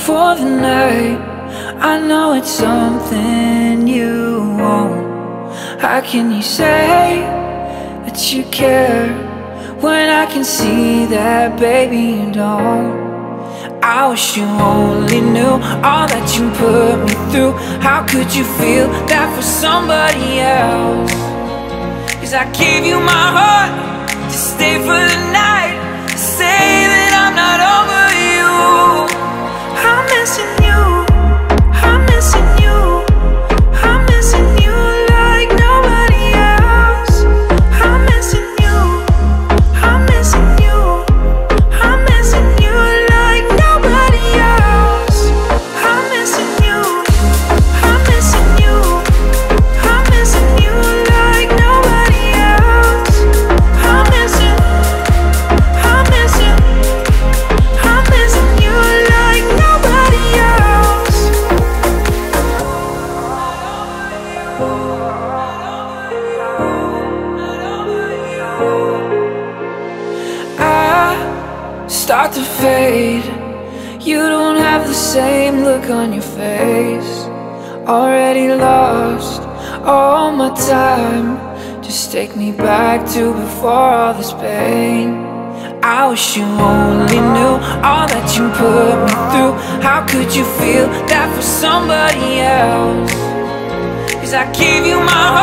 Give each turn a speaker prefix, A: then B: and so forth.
A: for the night. I know it's something you won't. How can you say that you care when I can see that, baby, you don't? I wish you only knew all that you put me through. How could you feel that for somebody else? 'Cause I gave you my heart to stay for the night. Say that I'm not over you. I'm missing you, I'm missing you, I'm missing you like nobody else. I'm missing you, I'm missing you, I'm missing you like nobody else. I'm missing you, I'm missing you, I'm missing you like nobody else. I'm missing, I'm missing, I'm missing you like nobody else. I start to fade. You don't have the same look on your face. Already lost all my time. Just take me back to before all this pain. I wish you only knew all that you put me through. How could you feel that for somebody else? 'Cause I gave you my heart